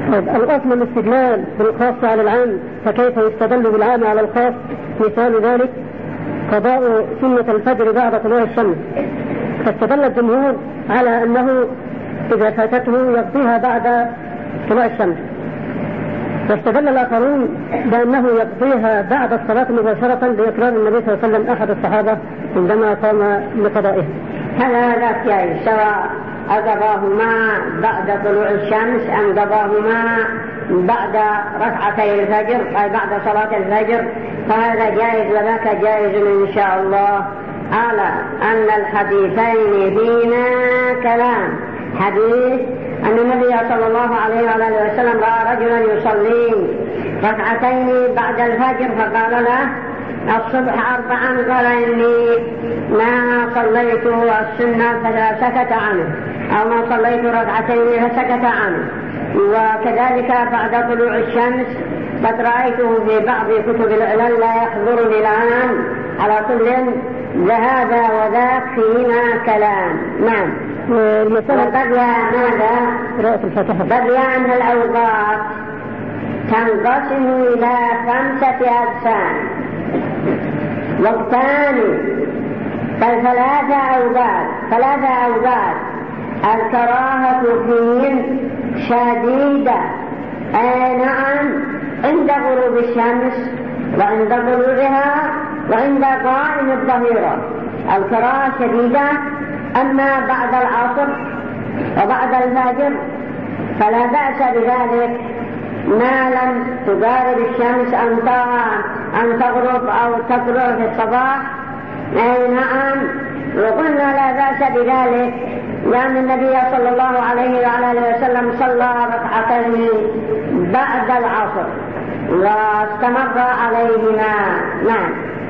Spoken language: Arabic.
الأصل الاستدلال بالخاص على العام، فكيف يستدل بالعام على الخاص؟ مثال ذلك قضاء سنة الفجر بعد طلوع الشمس، فاستدل الجمهور على أنه إذا فاتته يقضيها بعد طلوع الشمس، واستدل الآخرون بأنه يقضيها بعد الصلاة مباشرة لإقرار النبي صلى الله عليه وسلم أحد الصحابة عندما قام لقضائه. هذا شيء سواء قضاهما بعد طلوع الشمس أم قضاهما بعد ركعتي الفجر أي بعد صلاة الفجر، فهذا جائز وذاك جائز إن شاء الله، على أن الحديثين فينا كلام. حديث أن النبي صلى الله عليه وآله وسلم رأى رجلا يصلي ركعتين بعد الفجر فقال له الصبح 4، قال إني ما صليت السنة فسكت عنه، أو ما صليت ركعتين فسكت عنه. وكذلك بعد طلوع الشمس قد رأيته في بعض كتب العلل لا يحضرني الآن. على كل هذا وذاك فينا كلام. نعم. بقي أن الأوقات تنقسم إلى 5 أقسام، وقتان ثلاثة أوقات الكراهة فيهن شديدة، نعم، عند غروب الشمس وعند طلوعها وعند قائم الظهيرة الكراهة شديدة. أما بعد العصر وبعد الفجر فلا بأس بذلك ما لم تقارب الشمس أن تغرب أو تطلع في الصباح. نعم، وقلنا لا بأس بذلك لأن النبي صلى الله عليه وآله وسلم صلى ركعتين بعد العصر واستمر عليهما. نعم.